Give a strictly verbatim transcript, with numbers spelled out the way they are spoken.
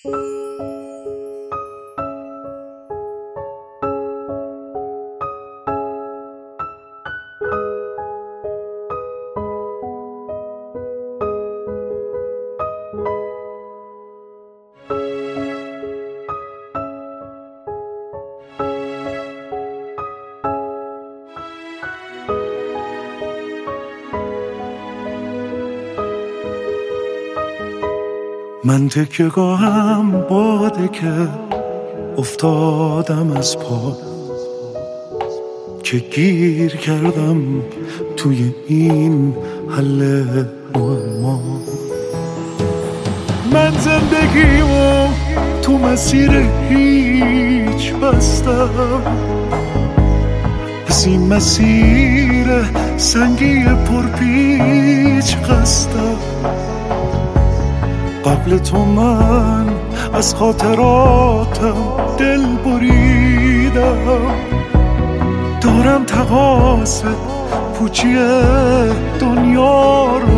من تکه گاهم باده که افتادم از پا، که گیر کردم توی این حل معما. من زندگیمو تو مسیر هیچ بستم، از این مسیر سنگی پرپیچ قصدم. قبل تو من از خاطراتم دل بریدم، دارم تقاص پوچی دنیا رو